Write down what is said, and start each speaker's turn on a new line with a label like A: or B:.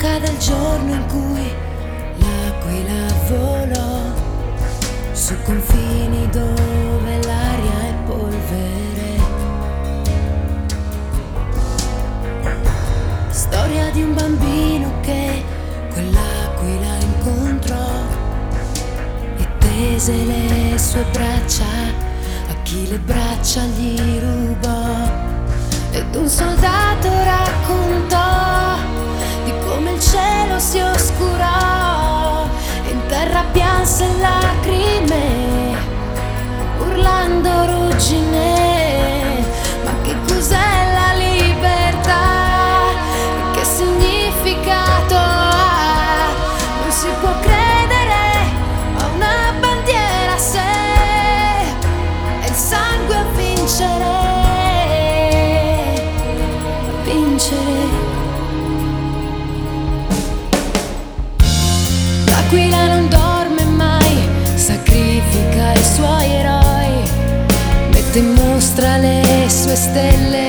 A: cade il giorno in cui l'aquila volò su confini dove l'aria è polvere. Storia di un bambino che quell'aquila incontrò e tese le sue braccia a chi le braccia gli rubò. Ed un soldato raccontò di come il cielo si oscurò e in terra pianse lacrime, urlando ruggine. Ma che cos'è la libertà? Che significato ha? Non si può credere a una bandiera se è il sangue a vincere. L'aquila non dorme mai, sacrifica i suoi eroi, mette in mostra le sue stelle